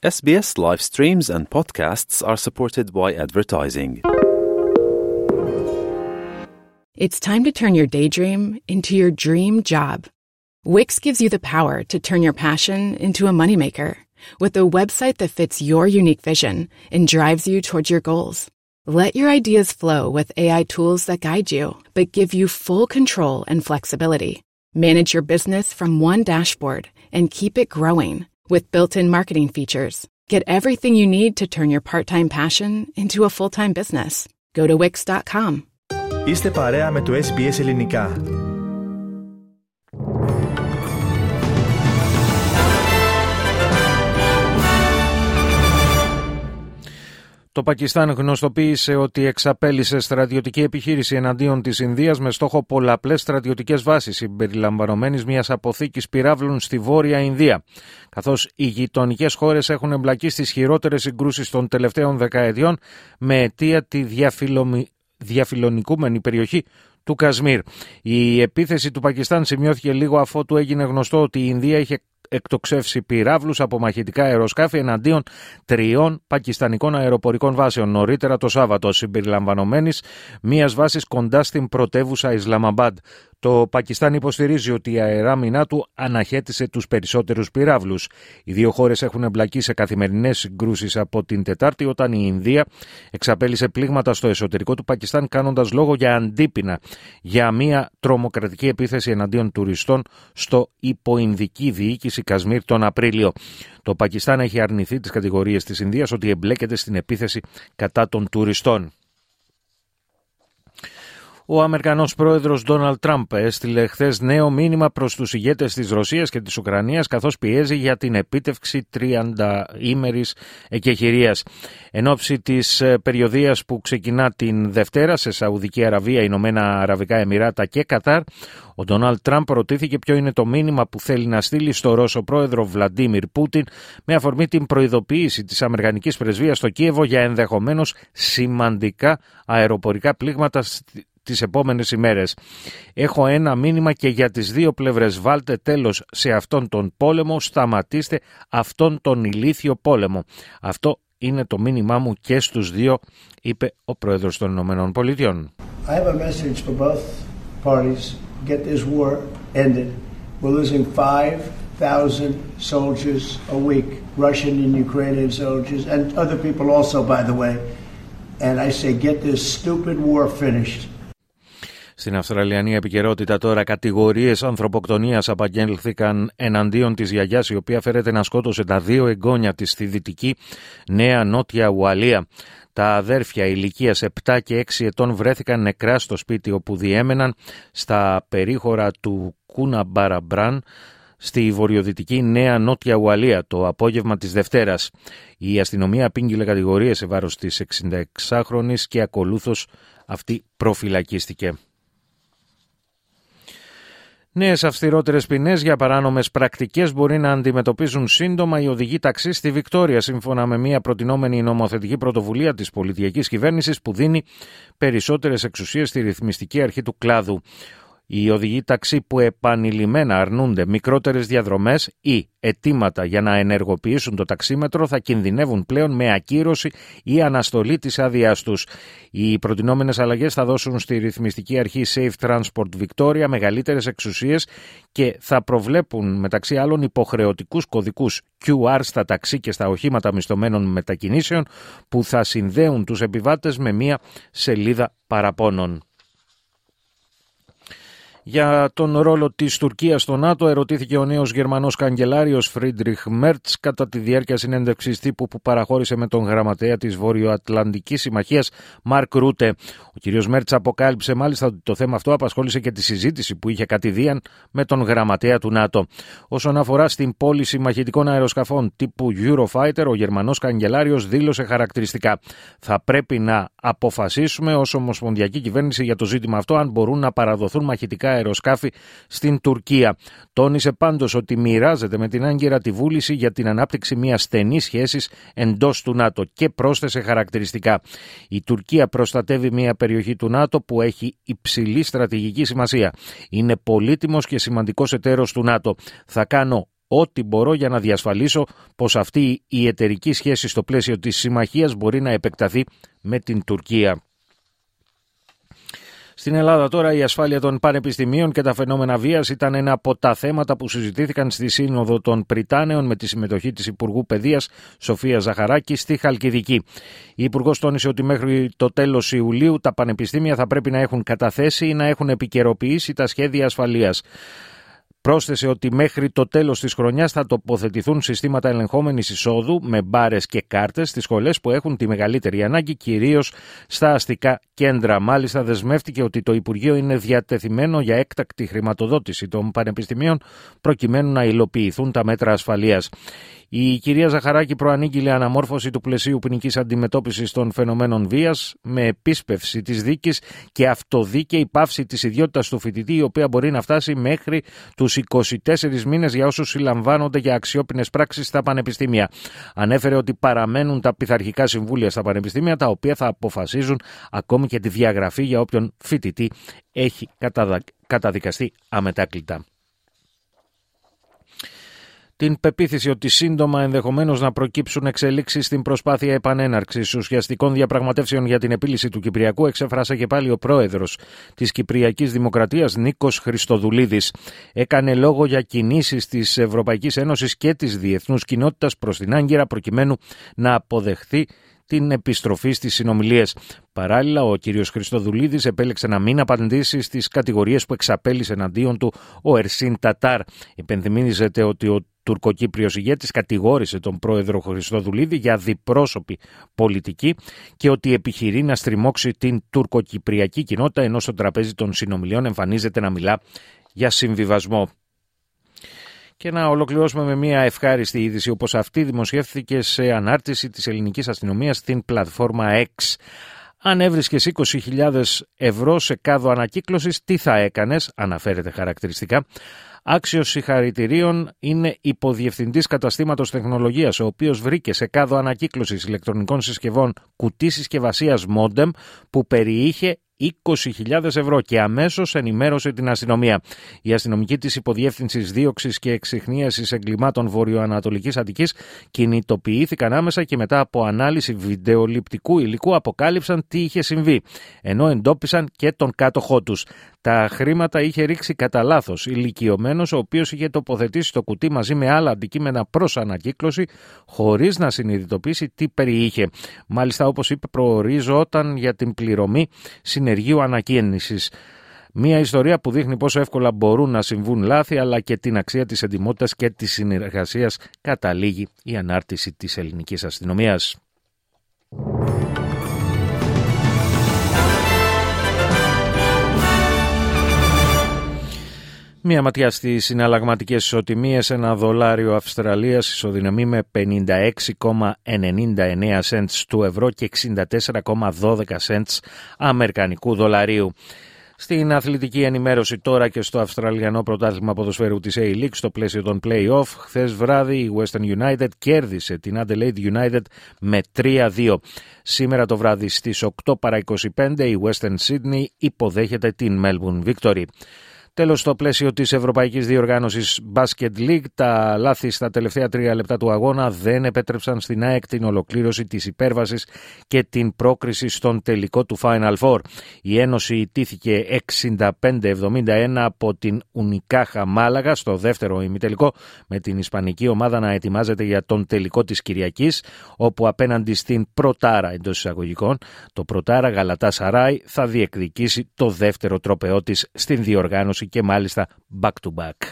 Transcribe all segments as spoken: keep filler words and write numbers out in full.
S B S live streams and podcasts are supported by advertising. It's time to turn your daydream into your dream job. Wix gives you the power to turn your passion into a moneymaker with a website that fits your unique vision and drives you towards your goals. Let your ideas flow with A I tools that guide you, but give you full control and flexibility. Manage your business from one dashboard and keep it growing with built-in marketing features. Get everything you need to turn your part-time passion into a full-time business. Go to wix dot com. Είστε παρέα με το Ες Μπι Ες Ελληνικά. Το Πακιστάν γνωστοποίησε ότι εξαπέλυσε στρατιωτική επιχείρηση εναντίον της Ινδίας με στόχο πολλαπλές στρατιωτικές βάσεις συμπεριλαμβανομένης μιας αποθήκης πυράβλων στη Βόρεια Ινδία. Καθώς οι γειτονικές χώρες έχουν εμπλακεί στις χειρότερες συγκρούσεις των τελευταίων δεκαετιών με αιτία τη διαφιλομη... διαφιλονικούμενη περιοχή του Κασμίρ. Η επίθεση του Πακιστάν σημειώθηκε λίγο αφότου έγινε γνωστό ότι η Ινδία είχε εκτοξεύσει πυράβλους από μαχητικά αεροσκάφη εναντίον τριών πακιστανικών αεροπορικών βάσεων νωρίτερα το Σάββατο, συμπεριλαμβανομένης μίας βάσης κοντά στην πρωτεύουσα Ισλαμαμπάντ. Το Πακιστάν υποστηρίζει ότι η αεράμινά του αναχέτησε τους περισσότερους πυράβλους. Οι δύο χώρες έχουν εμπλακεί σε καθημερινές συγκρούσεις από την Τετάρτη, όταν η Ινδία εξαπέλυσε πλήγματα στο εσωτερικό του Πακιστάν, κάνοντας λόγο για αντίπεινα για μια τρομοκρατική επίθεση εναντίον τουριστών στο υποινδική διοίκηση Κασμίρ τον Απρίλιο. Το Πακιστάν έχει αρνηθεί τις κατηγορίες της Ινδίας ότι εμπλέκεται στην επίθεση κατά των τουριστών. Ο Αμερικανός πρόεδρος Ντόναλντ Τραμπ έστειλε χθες νέο μήνυμα προς τους ηγέτες της Ρωσίας και της Ουκρανίας, καθώς πιέζει για την επίτευξη τριανταήμερης εκεχηρίας. Εν ώψη της περιοδίας που ξεκινά την Δευτέρα σε Σαουδική Αραβία, Ηνωμένα Αραβικά Εμιράτα και Κατάρ, ο Ντόναλντ Τραμπ ρωτήθηκε ποιο είναι το μήνυμα που θέλει να στείλει στο Ρώσο πρόεδρο Βλαντίμιρ Πούτιν με αφορμή την προειδοποίηση της Αμερικανικής πρεσβείας στο Κίεβο για ενδεχομένως σημαντικά αεροπορικά πλήγματα τις επόμενες ημέρες. Έχω ένα μήνυμα και για τις δύο πλευρές. Βάλτε τέλος σε αυτόν τον πόλεμο, σταματήστε αυτόν τον ηλίθιο πόλεμο. Αυτό είναι το μήνυμά μου και στους δύο, είπε ο πρόεδρος των Ηνωμένων Πολιτειών. I have a message for both parties. Get this war ended. We're losing five thousand soldiers a week, Russian and Ukrainian soldiers, and other people also, by the way. And I say, get this stupid war finished. Στην Αυστραλιανή επικαιρότητα τώρα, κατηγορίες ανθρωποκτονίας απαγγέλθηκαν εναντίον της γιαγιάς, η οποία φέρεται να σκότωσε τα δύο εγγόνια της στη δυτική Νέα Νότια Ουαλία. Τα αδέρφια ηλικίας επτά και έξι ετών βρέθηκαν νεκρά στο σπίτι όπου διέμεναν στα περίχωρα του Κούνα Μπαραμπράν στη βορειοδυτική Νέα Νότια Ουαλία το απόγευμα της Δευτέρας. Η αστυνομία απήγγειλε κατηγορίες σε βάρος της εξηνταεξάχρονης και ακολούθως αυτή προφυλακίστηκε. Νέες αυστηρότερες ποινές για παράνομες πρακτικές μπορεί να αντιμετωπίζουν σύντομα οι οδηγοί ταξί στη Βικτόρια, σύμφωνα με μια προτινόμενη νομοθετική πρωτοβουλία της πολιτιακής κυβέρνησης που δίνει περισσότερες εξουσίες στη ρυθμιστική αρχή του κλάδου. Οι οδηγοί ταξί που επανειλημμένα αρνούνται μικρότερες διαδρομές ή αιτήματα για να ενεργοποιήσουν το ταξίμετρο θα κινδυνεύουν πλέον με ακύρωση ή αναστολή της άδειάς τους. Οι προτινόμενες αλλαγές θα δώσουν στη ρυθμιστική αρχή Safe Transport Victoria μεγαλύτερες εξουσίες και θα προβλέπουν μεταξύ άλλων υποχρεωτικούς κωδικούς κιου αρ στα ταξί και στα οχήματα μισθωμένων μετακινήσεων που θα συνδέουν τους επιβάτες με μία σελίδα παραπώνων. Για τον ρόλο της Τουρκίας στο ΝΑΤΟ ερωτήθηκε ο νέος Γερμανός καγκελάριος Φρίντριχ Μέρτς κατά τη διάρκεια συνέντευξης τύπου που παραχώρησε με τον γραμματέα της Βορειοατλαντικής Συμμαχίας Μαρκ Ρούτε. Ο κ. Μέρτς αποκάλυψε μάλιστα ότι το θέμα αυτό απασχόλησε και τη συζήτηση που είχε κατηδίαν με τον γραμματέα του ΝΑΤΟ. Όσον αφορά στην πώληση μαχητικών αεροσκαφών τύπου Eurofighter, ο Γερμανός καγκελάριος δήλωσε χαρακτηριστικά: θα πρέπει να αποφασίσουμε ως ομοσπονδιακή κυβέρνηση για το ζήτημα αυτό αν μπορούν να παραδοθούν μαχητικά αεροσκάφη στην Τουρκία. Τόνισε πάντως ότι μοιράζεται με την Άγκυρα τη βούληση για την ανάπτυξη μιας στενής σχέσης εντός του ΝΑΤΟ και πρόσθεσε χαρακτηριστικά: η Τουρκία προστατεύει μια περιοχή του ΝΑΤΟ που έχει υψηλή στρατηγική σημασία. Είναι πολύτιμος και σημαντικός εταίρος του ΝΑΤΟ. Θα κάνω ό,τι μπορώ για να διασφαλίσω πως αυτή η εταιρική σχέση στο πλαίσιο της συμμαχίας μπορεί να επεκταθεί με την Τουρκία. Στην Ελλάδα τώρα η ασφάλεια των πανεπιστημίων και τα φαινόμενα βίας ήταν ένα από τα θέματα που συζητήθηκαν στη Σύνοδο των Πριτάνεων με τη συμμετοχή της Υπουργού Παιδείας Σοφίας Ζαχαράκη στη Χαλκιδική. Η Υπουργός τόνισε ότι μέχρι το τέλος Ιουλίου τα πανεπιστήμια θα πρέπει να έχουν καταθέσει ή να έχουν επικαιροποιήσει τα σχέδια ασφαλείας. Πρόσθεσε ότι μέχρι το τέλος της χρονιάς θα τοποθετηθούν συστήματα ελεγχόμενης εισόδου με μπάρες και κάρτες στις σχολές που έχουν τη μεγαλύτερη ανάγκη, κυρίως στα αστικά κέντρα. Μάλιστα, δεσμεύτηκε ότι το Υπουργείο είναι διατεθειμένο για έκτακτη χρηματοδότηση των πανεπιστημίων προκειμένου να υλοποιηθούν τα μέτρα ασφαλείας. Η κυρία Ζαχαράκη προανήγγειλε αναμόρφωση του πλαισίου ποινικής αντιμετώπισης των φαινομένων βίας με επίσπευση της δίκης και αυτοδίκαιη πάυση της ιδιότητας του φοιτητή, η οποία μπορεί να φτάσει μέχρι τους είκοσι τέσσερις μήνες για όσους συλλαμβάνονται για αξιόπινες πράξεις στα πανεπιστήμια. Ανέφερε ότι παραμένουν τα πειθαρχικά συμβούλια στα πανεπιστήμια, τα οποία θα αποφασίζουν ακόμη και τη διαγραφή για όποιον φοιτητή έχει καταδικαστεί αμετάκλητα. Την πεποίθηση ότι σύντομα ενδεχομένως να προκύψουν εξελίξεις στην προσπάθεια επανέναρξης ουσιαστικών διαπραγματεύσεων για την επίλυση του Κυπριακού εξέφρασε και πάλι ο πρόεδρος της Κυπριακής Δημοκρατίας Νίκος Χριστοδουλίδης. Έκανε λόγο για κινήσεις της Ευρωπαϊκής Ένωσης και της διεθνούς κοινότητας προς την Άγκυρα προκειμένου να αποδεχθεί την επιστροφή στις συνομιλίες. Παράλληλα, ο κ. Χριστοδουλίδης επέλεξε να μην απαντήσει στις κατηγορίες που εξαπέλυσε εναντίον του ο Ερσίν Τατάρ. Υπενθυμίζεται ότι ο τουρκοκύπριος ηγέτης κατηγόρησε τον πρόεδρο Χριστοδουλίδη για διπρόσωπη πολιτική και ότι επιχειρεί να στριμώξει την τουρκοκυπριακή κοινότητα, ενώ στο τραπέζι των συνομιλιών εμφανίζεται να μιλά για συμβιβασμό. Και να ολοκληρώσουμε με μια ευχάριστη είδηση, όπως αυτή δημοσιεύθηκε σε ανάρτηση της ελληνικής αστυνομίας στην πλατφόρμα X. Αν έβρισκες είκοσι χιλιάδες ευρώ σε κάδο ανακύκλωσης, τι θα έκανες, αναφέρεται χαρακτηριστικά. Άξιος συγχαρητηρίων είναι υποδιευθυντής καταστήματος τεχνολογίας, ο οποίος βρήκε σε κάδο ανακύκλωσης ηλεκτρονικών συσκευών κουτί συσκευασίας μόντεμ που περιείχε είκοσι χιλιάδες ευρώ και αμέσως ενημέρωσε την αστυνομία. Η αστυνομική της Υποδιεύθυνσης Δίωξης και Εξιχνίασης Εγκλημάτων Βορειοανατολικής Αττικής κινητοποιήθηκαν άμεσα και μετά από ανάλυση βιντεοληπτικού υλικού αποκάλυψαν τι είχε συμβεί, ενώ εντόπισαν και τον κάτοχό τους. Τα χρήματα είχε ρίξει κατά λάθος ηλικιωμένος, ο οποίος είχε τοποθετήσει το κουτί μαζί με άλλα αντικείμενα προς ανακύκλωση, χωρίς να συνειδητοποιήσει τι περιείχε. Μάλιστα, όπως είπε, προοριζόταν για την πληρωμή συνεργείου ανακαίνησης. Μία ιστορία που δείχνει πόσο εύκολα μπορούν να συμβούν λάθη, αλλά και την αξία της εντιμότητας και της συνεργασίας, καταλήγει η ανάρτηση της ελληνικής αστυνομίας. Μία ματιά στις συναλλαγματικές ισοτιμίες. Ένα δολάριο Αυστραλίας ισοδυναμεί με πενήντα έξι κόμμα ενενήντα εννέα σέντς του ευρώ και εξήντα τέσσερα κόμμα δώδεκα σέντς αμερικανικού δολαρίου. Στην αθλητική ενημέρωση τώρα και στο Αυστραλιανό Πρωτάθλημα Ποδοσφαίρου της A-League στο πλαίσιο των play-off, χθες βράδυ η Western United κέρδισε την Adelaide United με τρία δύο. Σήμερα το βράδυ στις οκτώ παρά είκοσι πέντε η Western Sydney υποδέχεται την Melbourne Victory. Τέλος, στο πλαίσιο της Ευρωπαϊκής Διοργάνωσης Basket League, τα λάθη στα τελευταία τρία λεπτά του αγώνα δεν επέτρεψαν στην ΑΕΚ την ολοκλήρωση της υπέρβασης και την πρόκριση στον τελικό του Final Four. Η Ένωση ιτήθηκε εξήντα πέντε εβδομήντα ένα από την Ουνικάχα Μάλαγα στο δεύτερο ημιτελικό, με την ισπανική ομάδα να ετοιμάζεται για τον τελικό της Κυριακής, όπου απέναντι στην Πρωτάρα εντός εισαγωγικών, το Πρωτάρα Γαλατάσαράι θα διεκδικήσει το δεύτερο τροπαιό της στην διοργάνωση και μάλιστα back to back.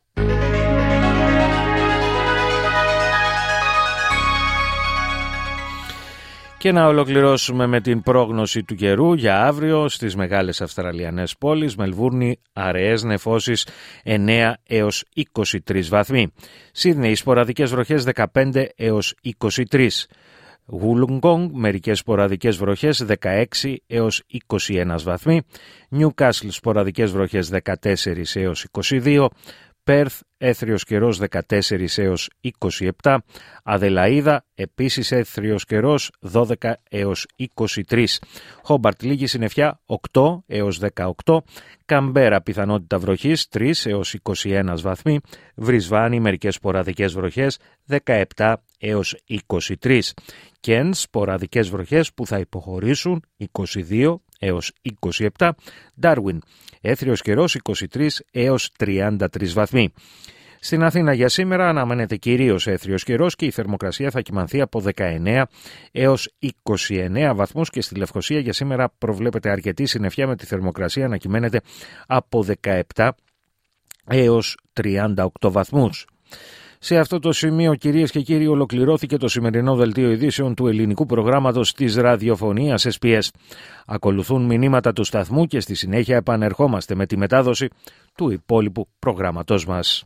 Και να ολοκληρώσουμε με την πρόγνωση του καιρού για αύριο στις μεγάλες Αυστραλιανές πόλεις. Μελβούρνη, αραιές νεφώσεις εννέα έως είκοσι τρεις βαθμοί. Σίδνεϊ, σποραδικές βροχές δεκαπέντε έως είκοσι τρεις. Wollongong, μερικές σποραδικές βροχές δεκαέξι έως είκοσι ένα βαθμοί. Newcastle, σποραδικές βροχές δεκατέσσερα έως είκοσι δύο. Perth, έθριος καιρός δεκατέσσερα έως είκοσι επτά, Αδελαΐδα επίσης έθριος καιρός δώδεκα έως είκοσι τρία, Χόμπαρτ λίγη συννεφιά οκτώ έως δεκαοκτώ, Καμπέρα πιθανότητα βροχής τρία έως είκοσι ένα βαθμοί, Βρισβάνη μερικές σποραδικές βροχές δεκαεπτά έως είκοσι τρία, Κέντ σποραδικές βροχές που θα υποχωρήσουν είκοσι δύο έως είκοσι επτά, Ντάρουιν έθριος καιρός είκοσι τρία έως τριάντα τρία βαθμοί. Στην Αθήνα για σήμερα αναμένεται κυρίως έθριος καιρός και η θερμοκρασία θα κυμανθεί από δεκαεννέα έως είκοσι εννέα βαθμούς και στη Λευκοσία για σήμερα προβλέπεται αρκετή συννεφιά με τη θερμοκρασία να κυμαίνεται από δεκαεπτά έως τριάντα οκτώ βαθμούς. Σε αυτό το σημείο, κυρίες και κύριοι, ολοκληρώθηκε το σημερινό δελτίο ειδήσεων του ελληνικού προγράμματος της ραδιοφωνίας ες μπι ες. Ακολουθούν μηνύματα του σταθμού και στη συνέχεια επανερχόμαστε με τη μετάδοση του υπόλοιπου προγράμματος μας.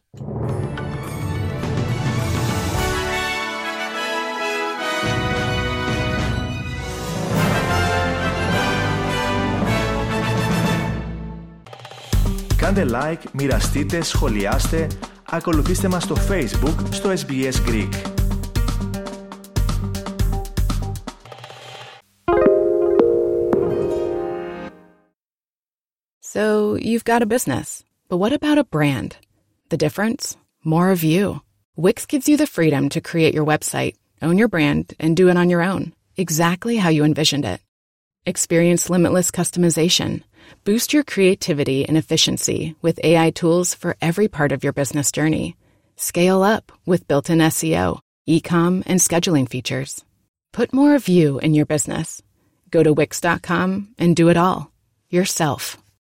Κάντε like, μοιραστείτε, σχολιάστε, ακολουθήστε μας στο Facebook, στο ες μπι ες Greek. So, you've got a business, but what about a brand? The difference? More of you. Wix gives you the freedom to create your website, own your brand, and do it on your own, exactly how you envisioned it. Experience limitless customization. Boost your creativity and efficiency with A I tools for every part of your business journey. Scale up with built-in S E O, e-com, and scheduling features. Put more of you in your business. Go to wix dot com and do it all, yourself.